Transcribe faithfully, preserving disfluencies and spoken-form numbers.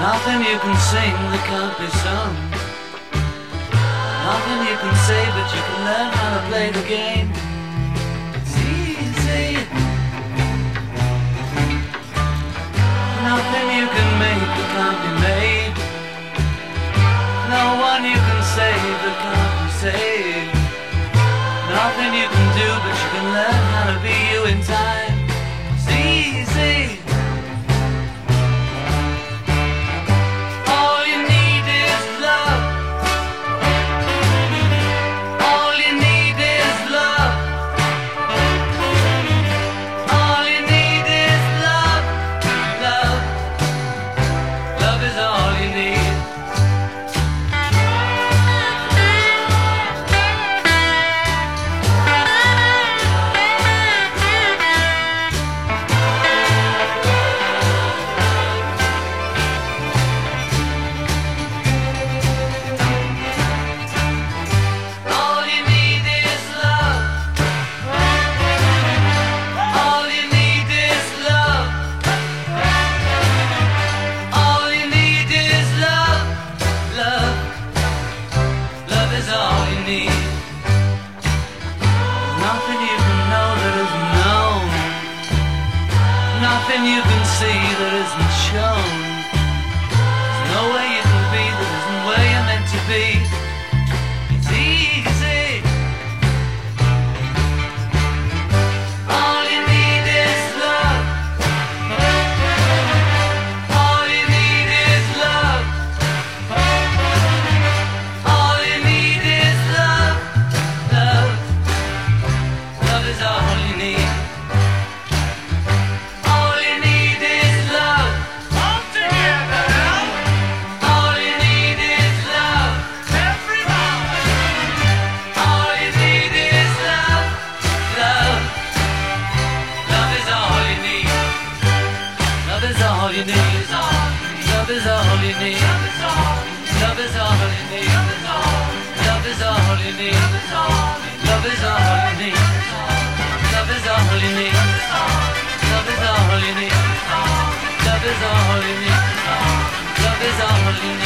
Nothing you can sing that can't be sung. Nothing you can say, but you can learn how to play the game. It's easy. Nothing you can make that can't be made. No one you can save that can't be saved. Nothing you can do, but you can learn how to be you in time. It's easy. All you need is love. All you need is love. All you need is love. Love. Love is all you need. Nothing you can see that isn't shown. There's no way you can be that isn't where you're meant to be. It's easy. All you need is love. All you need is love. All you need is love. Love. Love is all you need. All you need. Love is all you need. Love is all you need. Love is all you need. Love is all you need. Love is all you need. Love is all you need. Love is all you need. Love is all you need.